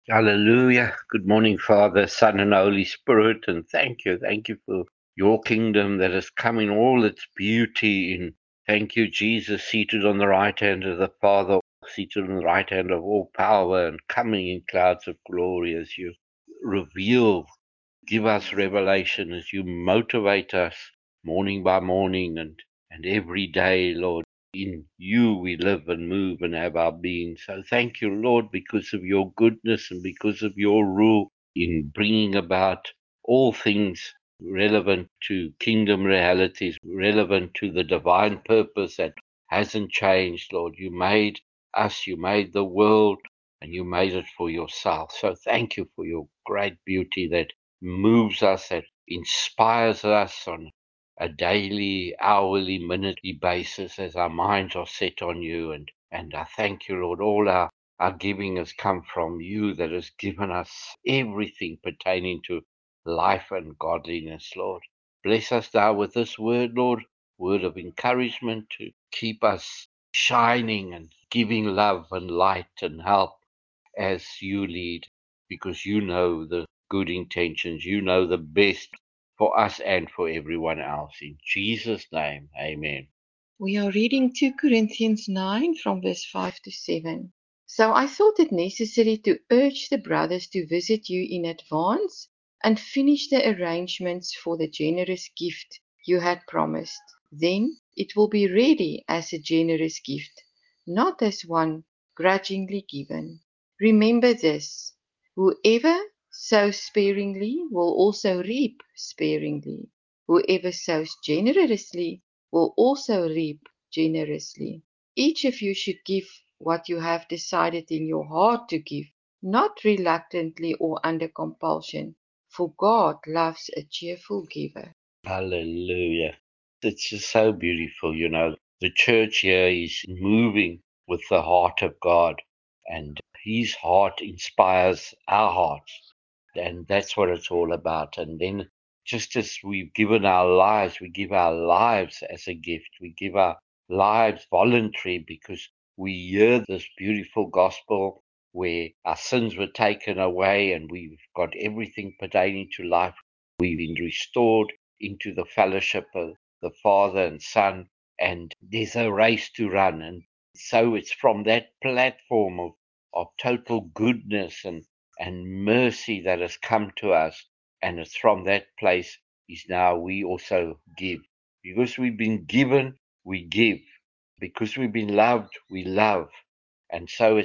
Hallelujah. Good morning, Father, Son, and Holy Spirit. And thank you. Thank you for your kingdom that has come in all its beauty. In Thank you, Jesus, seated on the right hand of the Father, seated on the right hand of all power, and coming in clouds of glory as you reveal, give us revelation, as you motivate us morning by morning and every day, Lord. In you we live and move and have our being. So thank you, Lord, because of your goodness and because of your rule in bringing about all things relevant to kingdom realities, relevant to the divine purpose that hasn't changed, Lord. You made us, you made the world, and you made it for yourself. So thank you for your great beauty that moves us, that inspires us on a daily, hourly, minutely basis as our minds are set on you. And I thank you, Lord. All our giving has come from you that has given us everything pertaining to life and godliness, Lord. Bless us thou with this word, Lord, word of encouragement to keep us shining and giving love and light and help as you lead, because you know the good intentions, you know the best for us and for everyone else. In Jesus' name, amen. We are reading 2 Corinthians 9 from verse 5 to 7. So I thought it necessary to urge the brothers to visit you in advance and finish the arrangements for the generous gift you had promised. Then it will be ready as a generous gift, not as one grudgingly given. Remember this: whoever sows sparingly will also reap sparingly. Whoever sows generously will also reap generously. Each of you should give what you have decided in your heart to give, not reluctantly or under compulsion, for God loves a cheerful giver. Hallelujah. It's just so beautiful, The church here is moving with the heart of God, and his heart inspires our hearts. And that's what it's all about. And then, just as we've given our lives, we give our lives as a gift. We give our lives voluntary because we hear this beautiful gospel where our sins were taken away and we've got everything pertaining to life. We've been restored into the fellowship of the Father and Son, and there's a race to run. And so it's from that platform of total goodness and mercy that has come to us. And it's from that place is now we also give. Because we've been given, we give. Because we've been loved, we love. And so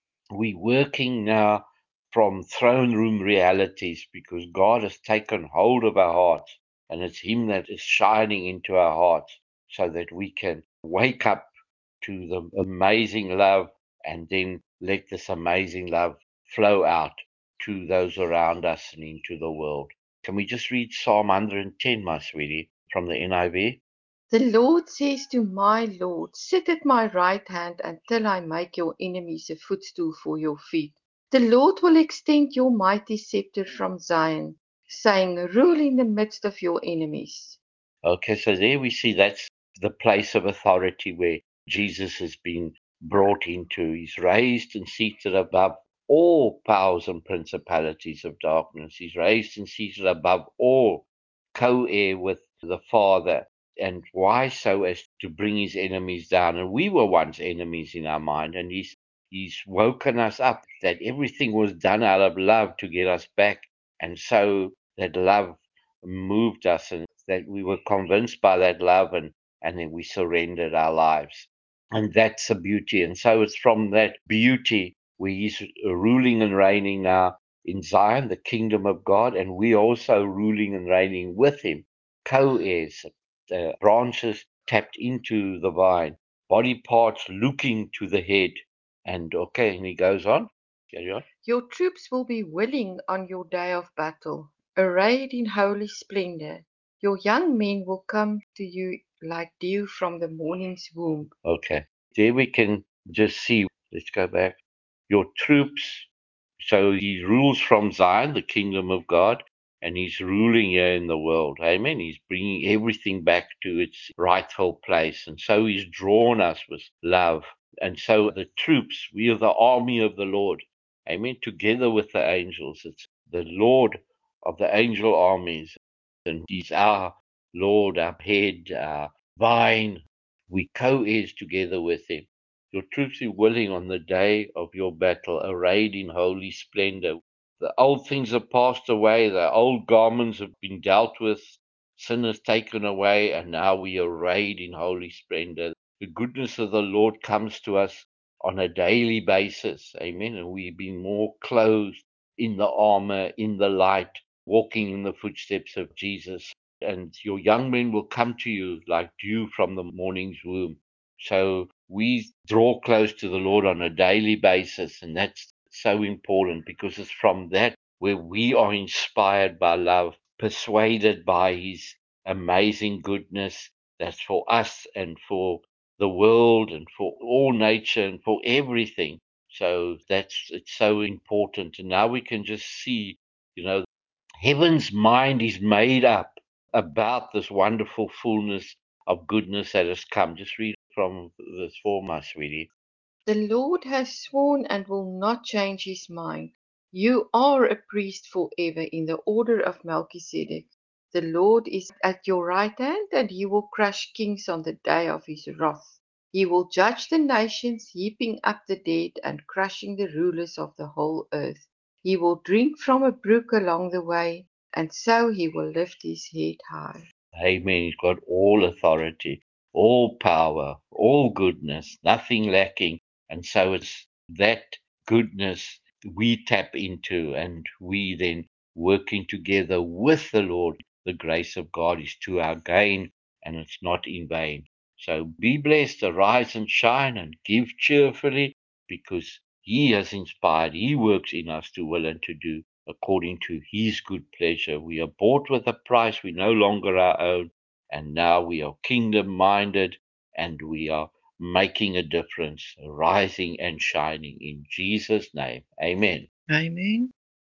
we working now from throne room realities because God has taken hold of our hearts and it's Him that is shining into our hearts so that we can wake up to the amazing love and then let this amazing love flow out to those around us and into the world. Can we just read Psalm 110, my sweetie, from the NIV? The Lord says to my Lord, sit at my right hand until I make your enemies a footstool for your feet. The Lord will extend your mighty scepter from Zion, saying, rule in the midst of your enemies. Okay, so there we see that's the place of authority where Jesus has been brought into. He's raised and seated above all powers and principalities of darkness. He's raised and seated above all, co heir with the Father. And why? So as to bring his enemies down. And we were once enemies in our mind, and he's woken us up that everything was done out of love to get us back. And so that love moved us and that we were convinced by that love and then we surrendered our lives. And that's the beauty. And so it's from that beauty where he's ruling and reigning now in Zion, the kingdom of God, and we also ruling and reigning with him, co-heirs, branches tapped into the vine, body parts looking to the head. And okay, and he goes on. Carry on. Your troops will be willing on your day of battle, arrayed in holy splendor. Your young men will come to you like dew from the morning's womb. Okay. There we can just see. Let's go back. Your troops. So he rules from Zion, the kingdom of God, and he's ruling here in the world. Amen. He's bringing everything back to its rightful place. And so he's drawn us with love. And so the troops, we are the army of the Lord. Amen. Together with the angels. It's the Lord of the angel armies. And He's our Lord, our head, our vine. We co-heirs together with Him. Your troops be willing on the day of your battle, arrayed in holy splendor. The old things have passed away, the old garments have been dealt with, sin is taken away, and now we are arrayed in holy splendor. The goodness of the Lord comes to us on a daily basis. Amen. And we've been more clothed in the armor, in the light, walking in the footsteps of Jesus. And your young men will come to you like dew from the morning's womb. So we draw close to the Lord on a daily basis. And that's so important because it's from that where we are inspired by love, persuaded by His amazing goodness that's for us and for the world and for all nature and for everything. So it's so important. And now we can just see, heaven's mind is made up about this wonderful fullness of goodness that has come. Just read from verse 4, my sweetie. The Lord has sworn and will not change his mind. You are a priest forever in the order of Melchizedek. The Lord is at your right hand, and he will crush kings on the day of his wrath. He will judge the nations, heaping up the dead and crushing the rulers of the whole earth. He will drink from a brook along the way, and so he will lift his head high. Amen. He's got all authority, all power, all goodness, nothing lacking. And so it's that goodness we tap into, and we then working together with the Lord. The grace of God is to our gain, and it's not in vain. So be blessed, arise and shine, and give cheerfully, because He has inspired, He works in us to will and to do according to His good pleasure. We are bought with a price, we no longer our own, and now we are kingdom minded, and we are making a difference, rising and shining in Jesus' name. Amen. Amen.